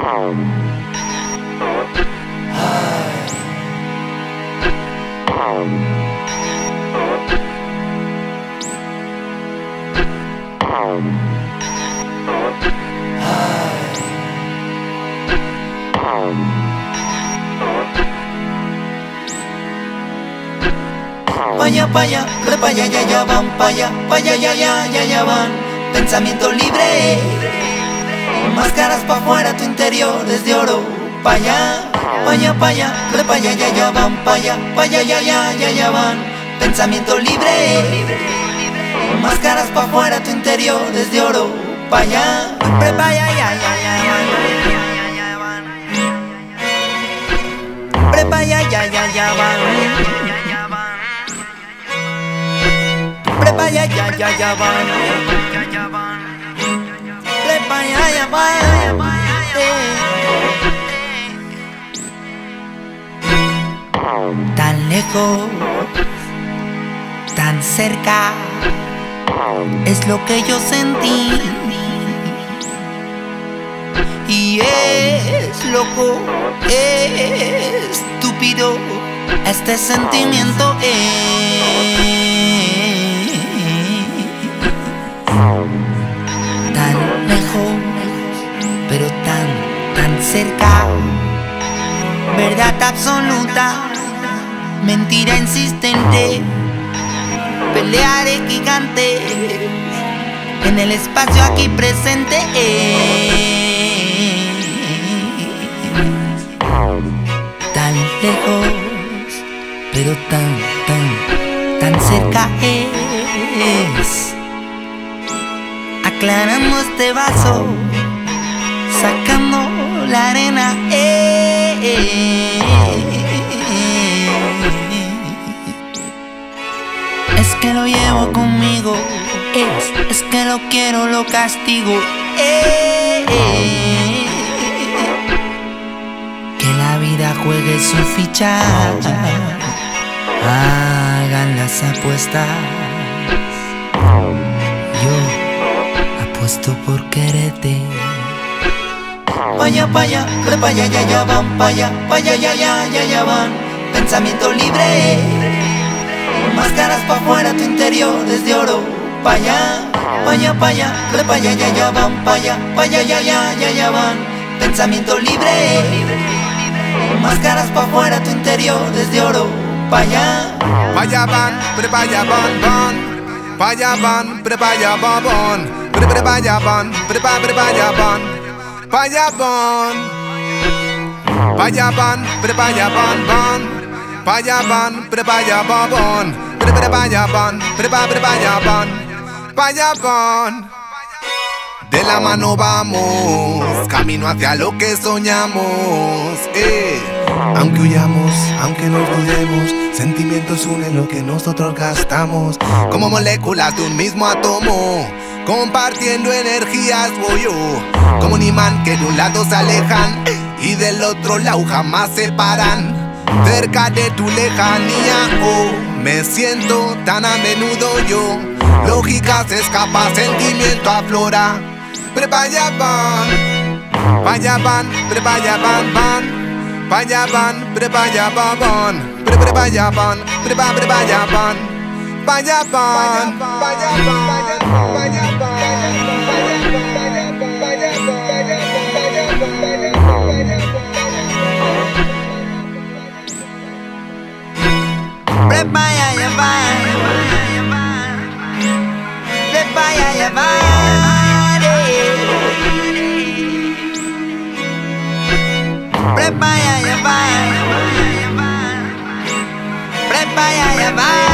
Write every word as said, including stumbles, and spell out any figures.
Vaya, vaya, repaya, ya, ya van, vaya, vaya, ya, ya, ya, ya van. Pensamiento libre, máscaras pa' afuera, tu interior es de oro. Vaya, vaya, vaya, repaya, ya, ya van, vaya, vaya, ya, ya, ya, ya van. Pensamiento libre, máscaras pa' afuera, tu interior es de oro. Vaya, repaya, ya, ya, ya van. Repaya, ya, ya, ya van. Prepaya, ya, ya, ya van. Prepaya, ya van. Tan lejos, tan cerca, es lo que yo sentí. Y es loco, es estúpido, este sentimiento es tan lejos, pero tan, tan cerca. Verdad absoluta, mentira insistente, pelea de gigantes en el espacio aquí presente. Tan lejos, pero tan, tan, tan cerca es. Aclarando este vaso, sacando la arena. Eh. Es que lo llevo conmigo, es, es que lo quiero, lo castigo. Eh. Que la vida juegue su ficha, hagan las apuestas. Yo apuesto por quererte. Vaya, vaya, repaya, ya, ya van, vaya, vaya, ya, ya, ya, ya van. Pensamiento libre, máscaras pa' afuera, tu interior es de oro. Vaya, vaya, vaya, repaya, ya, ya van, vaya, vaya, ya, ya, ya, ya van. Pensamiento libre, máscaras pa' afuera, tu interior es de oro. Vaya, vaya van, prepaya van, van. Vaya van, prepaya van, van. Pre, pre, vaya van, prepa, prepaya van. Vaya van, vaya van, prepaya van, van. Vaya van, prepaya van, van. Pre, pre, vaya van, prepa, prepaya van. Vaya van. De la mano vamos, camino hacia lo que soñamos, eh. Aunque huyamos, aunque nos dudemos, sentimientos unen lo que nosotros gastamos. Como moléculas de un mismo átomo, compartiendo energías voy yo. Como un imán que de un lado se alejan y del otro lado jamás se separan. Cerca de tu lejanía, oh, me siento tan a menudo yo. Lógica se escapa, sentimiento aflora. Prepaya van, vaya van, prepaya van, van. Vaya van, prepaya van, van. Pre, prepaya van, prepa, prepaya van. Vaya van, vaya van, vaya van, vaya prepaya, ya van. Prepaya, ya van. Prepaya, ya van. Prepaya, ya van.